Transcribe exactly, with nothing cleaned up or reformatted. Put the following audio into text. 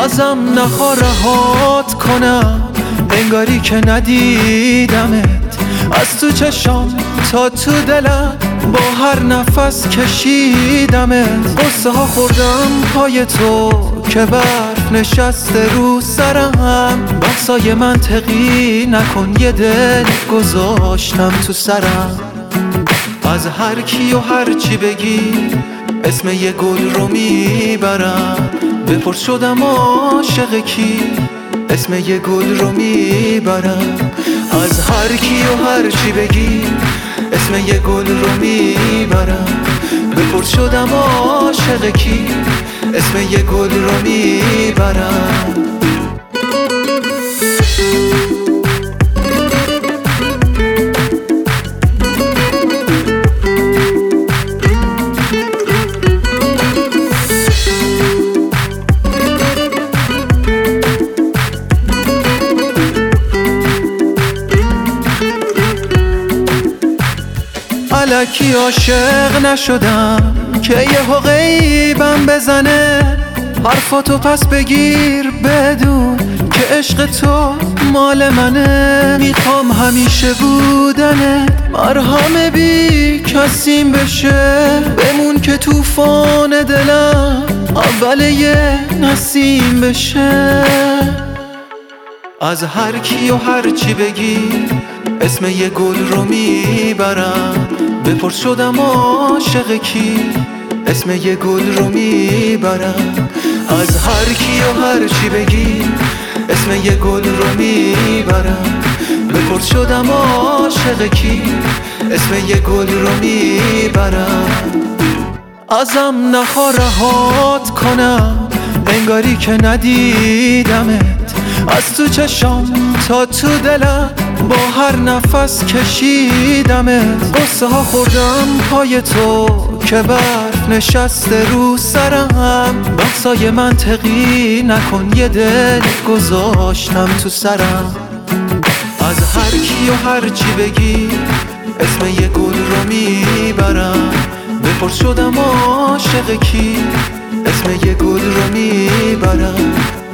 ازم نخوا رهات کنم، انگاری که ندیدمت. از تو چشام تا تو دلم با هر نفس کشیدمت. قصه ها خوردم پای تو که برف نشسته رو سرم. بحثای منطقی نکن، یه دل گذاشتم تو سرم. از هر کی و هر چی بگی اسم یه گل رو میبرم. بپرس شدم عاشق کی، اسم یه گل رو میبرم. از هر کی و هر چی بگی اسم یه گل رو میبرم. بپرس شدم عاشق کی، اسم یه گل رو میبرم. الکی عاشق نشدم که یهو غیبم بزنه. حرفاتو پس بگیر بدون که عشق تو مال منه. میخوام همیشه بودنه، مرهم بی کسیم بشه. بمون که توفان دلم اول یه نسیم بشه. از هر کی و هر چی بگی اسم یه گل رو میبرم. بپرس شدم عاشق کی، اسم یه گل رو میبرم. از هر کی و هر چی بگی اسم یه گل رو میبرم. بپرس شدم عاشق کی، اسم یه گل رو میبرم. ازم نخوا رهات کنم، انگاری که ندیدمت. از تو چشام تا تو دلم با هر نفس کشیدمت. قصه ها خوردم پای تو که برف نشسته رو سرم. بحثای منطقی نکن، یه دل گذاشتم تو سرم. از هر کی و هر چی بگی اسم یه گل رو میبرم. بپرس شدم عاشق کی، اسم یه گل رو میبرم.